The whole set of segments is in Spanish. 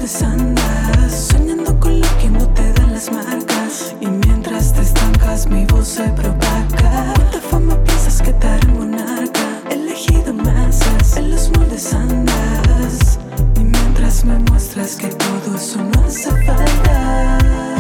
moldes andas, soñando con lo que no te dan las marcas. Y mientras te estancas mi voz se propaga. ¿Cuánta fama piensas que te hará monarca? Elegido masas, en los moldes andas. Y mientras me muestras que todo eso no hace falta.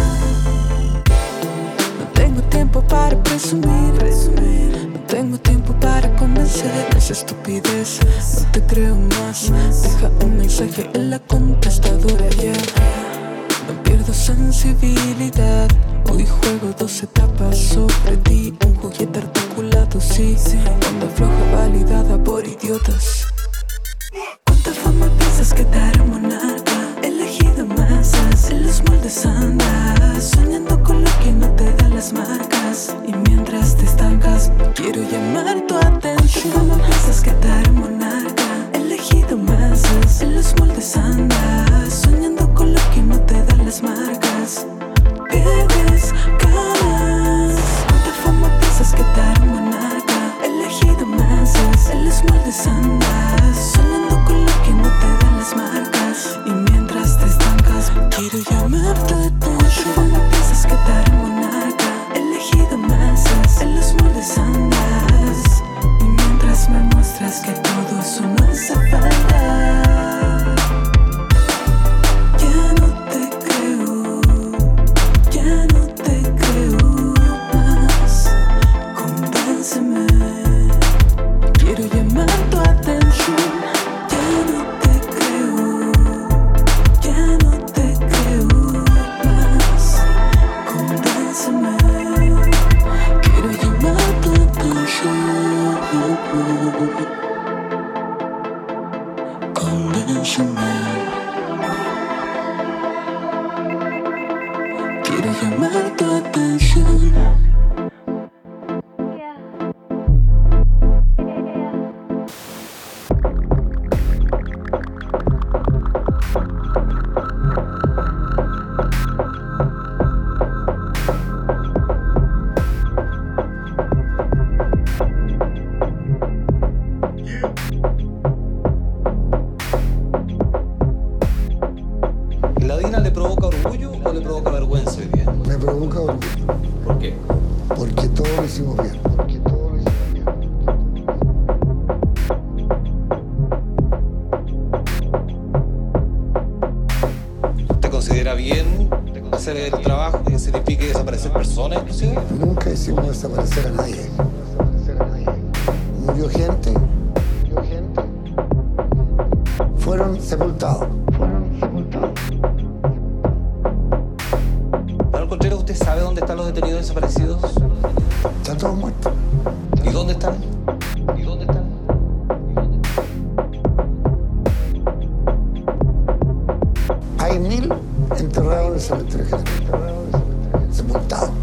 No tengo tiempo para presumir. No tengo tiempo para convencer. Esa estupidez, no te creo más. Deja un mensaje en la contestadora ya. No pierdo sensibilidad. Hoy juego 2 etapas sobre ti. Un juguete articulado, sí. Onda floja validada por idiotas. ¿Cuánta fama piensas que te hará monarca? Elegido masas, en los moldes andas, soñando con lo que no te dan las marcas. Y mientras te estancas, quiero llamar tu atención. ¿Cómo piensas que te hará monarca? Elegido masas, en los moldes andas, soñando con lo que no te dan las marcas. Pierdes ganas. ¿Cuánta fama piensas que te hará monarca? Elegido masas, en los moldes andas, soñando con lo que no te dan las marcas. Y mientras te estancas, quiero llamar tu atención. ¿Cómo piensas que te hará monarca? Elegido masas, en los moldes andas. Y mientras me muestras que todo eso no hace falta. Ya no te creo, ya no te creo más. Convénceme, quiero llamar tu atención. Ya no te creo, ya no te creo más. Convénceme, quiero llamar tu atención. Convénceme, quiero llamar tu atención. ¿La Dina le provoca orgullo o le provoca vergüenza hoy día? Me provoca orgullo, ¿Por qué? porque todo lo hicimos bien. ¿Te considera bien hacer el trabajo que signifique desaparecer personas inclusive? Nunca hicimos desaparecer a nadie. Murió gente, fueron sepultados. Manuel Contreras, ¿usted sabe dónde están los detenidos desaparecidos? Están todos muertos. ¿Y dónde están? ¿Y dónde están? Hay 1000 enterrados en el cementerio general, sepultados.